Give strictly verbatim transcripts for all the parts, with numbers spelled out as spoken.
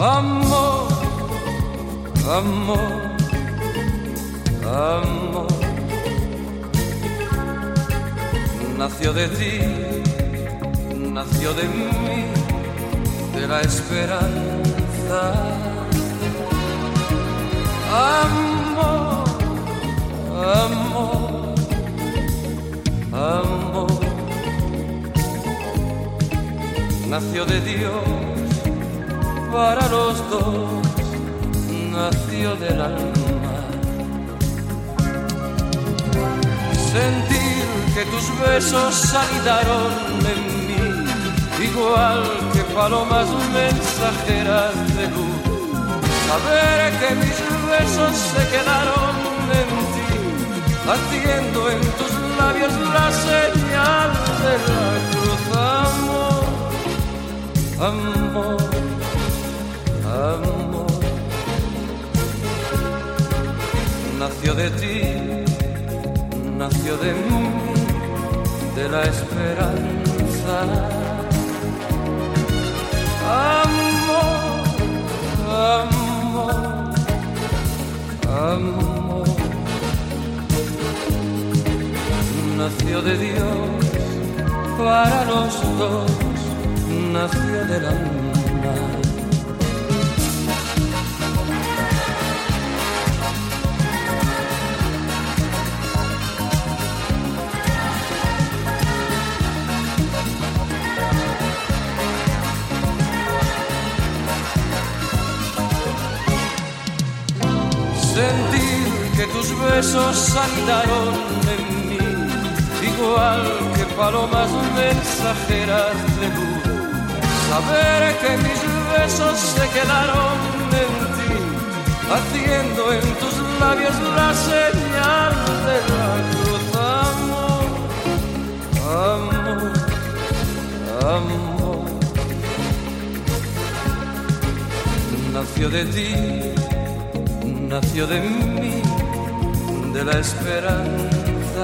Amor, amor, amor, nació de ti, nació de mí, de la esperanza. Amor, amor, amor, nació de Dios para los dos, nació del alma. Sentir que tus besos anidaron en mí, igual que palomas mensajeras de luz. Saber que mis besos se quedaron en ti, haciendo en tus labios la señal de la cruz. Amor, amor, amor, nació de ti, nació de mí, de la esperanza. Amor, amor, amor, nació de Dios para los dos, nació del alma. Sentir que tus besos anidaron en mí, igual que palomas mensajeras de luz. Saber que mis besos se quedaron en ti, haciendo en tus labios la señal de la cruz. Amor, amor, amor, nació de ti, nació de mí, de la esperanza.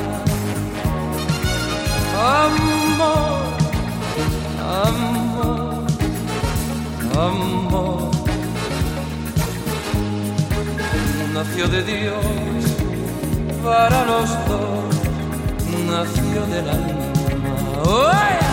Amor, amor, amor, nació de Dios para los dos, nació del alma. ¡Oh!